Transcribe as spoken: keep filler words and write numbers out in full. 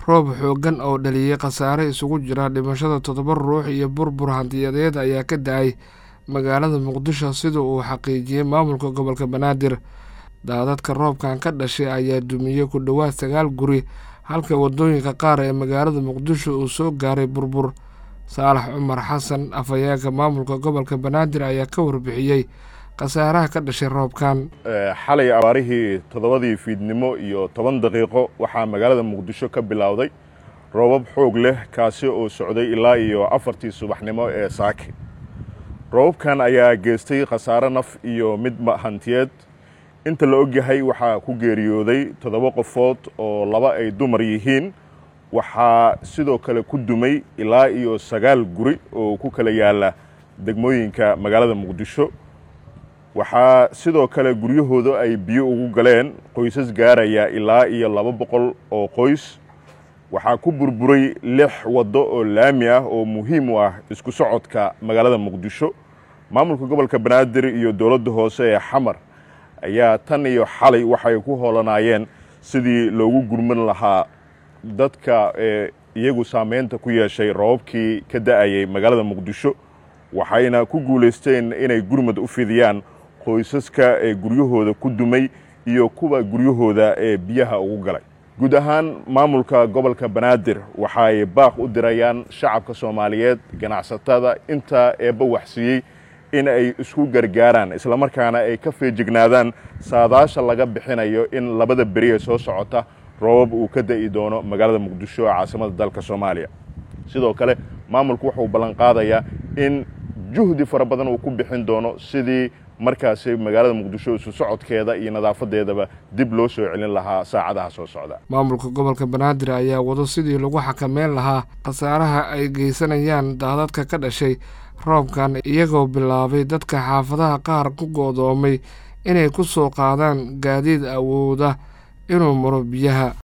roob xooggan oo dhaliyay khasaare isugu jira dhimashada toddoba ruux iyo burbur hantiyadeed ayaa ka da-ay magaalada Muqdisho sida uu xaqiijiyay maamulka gobolka Banaadir. Daadadka roobkan ka dhashay ayaa dumiyay ku dhowaad sagaal guri halka wadooyinka qaar ee magaalada Muqdisho uu soo gaaray burbur. Saalax Cumar Xasan afhayeenka maamulka gobolka Banaadir ayaa ka warbixiyay khasaaraha ka dhashay roobkan. xalay abaarihii toddobadii fiidnimo iyo toban daqiiqo waxaa magaalada Muqdisho ka bilowday roobab xoog leh kaasi oo socday ilaa iyo afartii subaxnimo ee saaki. roobkan ayaa geystay khasaare naf iyo mid hantiyeed. inta la ogyahay waxaa ku geeriyooday toddoba qofood oo laba ay dumar yihiin. waxaa sidoo kale ku dumay ilaa iyo sagaal guri oo ku kala yaala degmooyinka magaalada Muqdisho. waxaa sidoo kale guryahooda ay biyo ugu galeen qoysas gaaraya ilaa iyo laba boqol oo qoys. waxaa ku burburay lix waddo oo laami ah oo muhiim u ah isku socodka magaalada Muqdisho. maamulka gobolka Banaadir iyo dowladda hoose ee Xamar ayaa tan iyo xalay waxay ku hoolanayeen sidii loogu gurman lahaa dadka iyagu saameynta ku yeeshay roobkii ka da'ayay magaalada Muqdisho. waxayna ku guuleysteen inay gurmad u fidiyaan qoysaska ee guryahooda ku dumay iyo kuwa guryahooda ee biyaha ugu galay. guud ahaan maamulka gobolka Banaadir waxay baaq u dirayaan shacabka Soomaaliyeed, ganacsatada inta eeba waxsiiyay in ay isku gargaaraan isla markaana ay ka feejignaadaan saadaasha laga bixinayo in labada beri ee soo socota roobab uu ka da'i doono magaalada Muqdisho ee caasimadda dalka Soomaaliya. sidoo kale maamulku wuxuu ballan qaadayaa in juhdi fara badan uu ku bixin doono sidii markaasi magaalada Muqdisho isu socodkeeda iyo nadaafadeedaba dib loo soo celin lahaa saacadaha soo socda. maamulka gobolka Banaadir ayaa wado sidii lagu xakameyn lahaa khasaaraha ay geysanayaan daadadka ka dhashay roobkan, iyagoo bilaabay dadka xaafadaha qaar ku go'doomay inay ku soo qaadaan gaadiid awooda inuu maro biyaha.